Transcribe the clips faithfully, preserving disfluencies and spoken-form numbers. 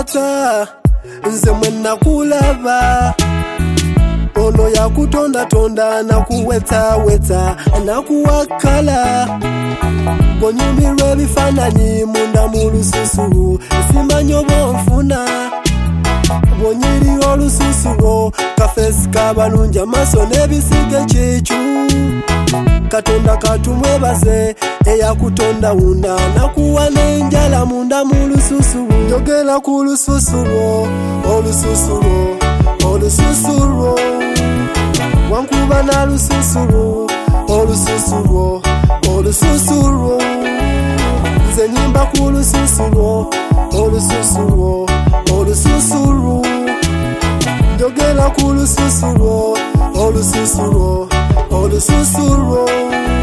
weta nze mwenna kulaba ono yakutonda tonda nakuweta weta nakuwakala bonyumirwe bifananyi munda mu lususu simanyi obonfuna bonyiri olususu kafesi kabalungi amaaso n'ebisige kyecu katonda katumwebaze eyakutonda wunda nakuwa n'enjala munda mu lususu njogera ku lususu lwo olususu lwo olususu lwo wankuba na lususu lwo olususu lwo olususu lwo nze nyimba ku lususu lwo olususu lwo olususu lwo njogera ku lususu lwo olususu lwo olususu lwo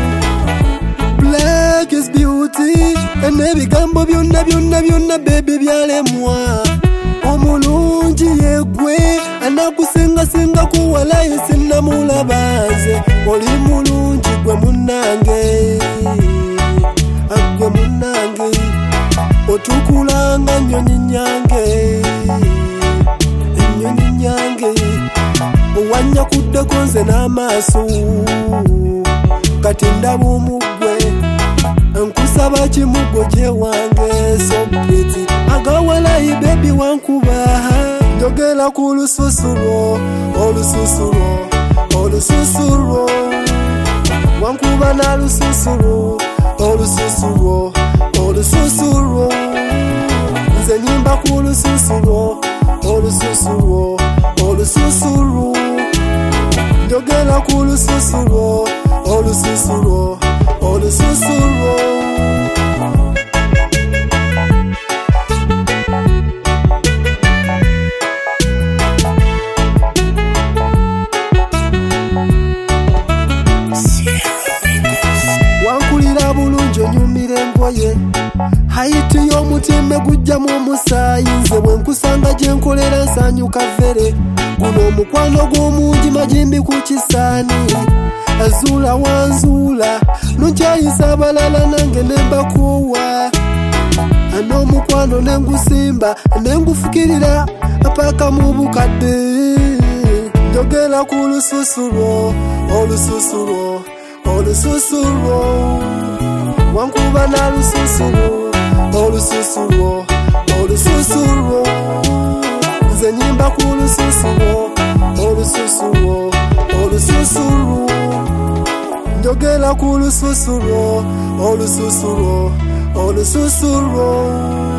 black is beauty enebigambo byonna byonna byonna baby byalemwa omulungi yegwe anakusingasinga kuwalayi sinnamulabanze oli mulungi gwe munnange agwe munnange otukulanga nnyonyi nyange ennyonyi nyange owanya kuddeko nze n'amaaso kati ndaba omugwe nkusaba kimuggo gye wange so pretty agawalayi baby wankuba njogera ku lususu lwo olususu lwo olususu lwo wankuba na lususu lwo olususu lwo olususu lwo nze nyimba ku lususu lwo olususu lwo olususu lwo njogera ku lususu lwo olususu lwo olususu lwo wankulira bulungi onyumira engoye hayiti y'omutima gujjamu omusaayi nze bwe nkusanga gye nkolera nsanyuka vere guno omukwano gw'omungi magimbi ku kisaani azuula wanzuula nonkyayisa abalala nange nembakuwa n'omukwano nengusimba nengufukirira apaka mu bukadde njogera ku lususu lwo olususu lwo olususu lwo wankuba na lususu lwo olususu lwo olususu lwo nze nyimba ku lususu lwo olususu lwo olususu lwo njogera ku lususu lwo olususu lwo olususu lwo